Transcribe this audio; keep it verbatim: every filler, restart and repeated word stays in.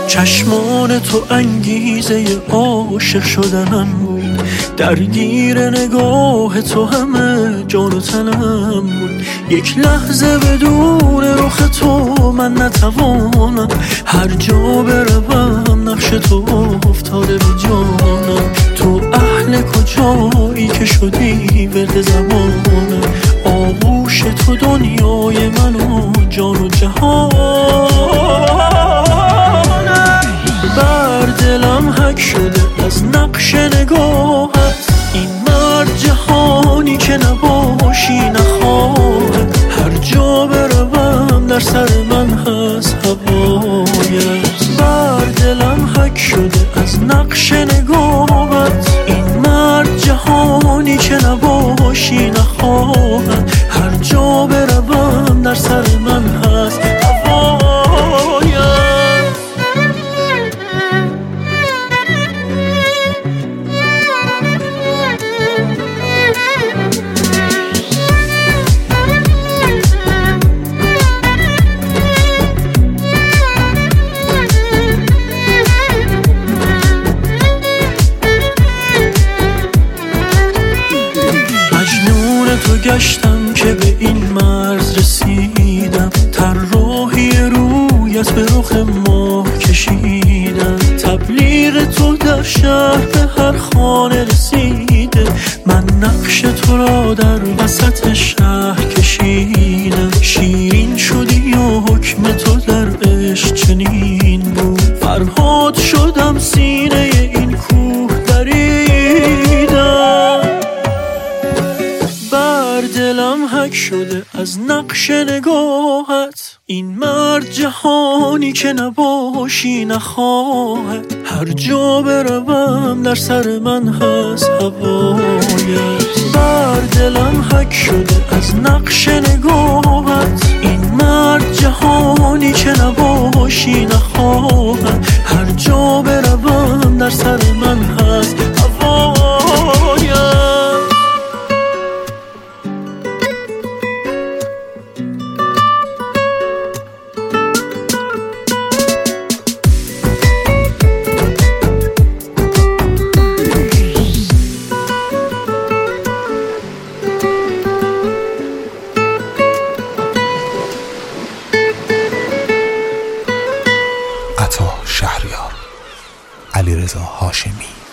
چشمان تو انگیزه عاشق شدنم بود، درگیر نگاه تو همه جان و تنم بود. یک لحظه بدون رخ تو من نتوانم، هر جا بروم نقش تو افتاده به جانم. تو اهل کجایی که شدی ورد زمانم، آغوش تو دنیای من و جان و جهانم. بر دلم حک شده از نقش نگاهت، این مرد جهانی که نباشی نخواهد. هر جا بروم در سر من هست هوایت. بر دلم حک شده از نقش نگاهت، این مرد جهانی که نباشی نخواهد. هر جا بروم در سر من هست هوایت. تو گشتم که به این مرز رسیدم، طراحی رویت به رخ ماه کشیدم. تبلیغ تو در شهر به هر خانه رسیده، من نقش تو را در وسط شهر کشیدم. شیرین شدی و حکم تو در عشق چنین بود، فرهاد شدم سینه این کوه دریدم. بر دلم حک شده از نقش نگاهت، این مرد جهانی که نباشی نخواهد. هر جا بروم در سر من هست هوایت. بر دلم حک شده از نقش نگاهت، این مرد جهانی که نباشی نخواهد. هر جا بروم در سر من هست هوایت. عطا شهریار، علیرضا هاشمی.